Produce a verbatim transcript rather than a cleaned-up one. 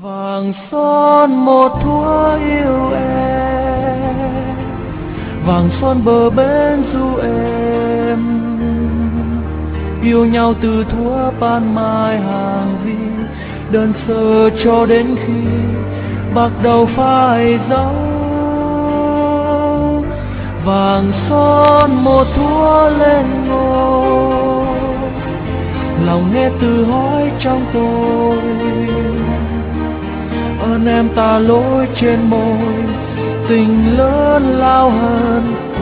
Vàng son một thuở yêu em, vàng son bờ bên du em, yêu nhau từ thuở ban mai hàng vi, đơn sơ cho đến khi bạc đầu phai dấu. Vàng son một thuở lên ngôi, lòng nghe từ hói trong tôi, ơn em ta lối trên môi, tình lớn lao hơn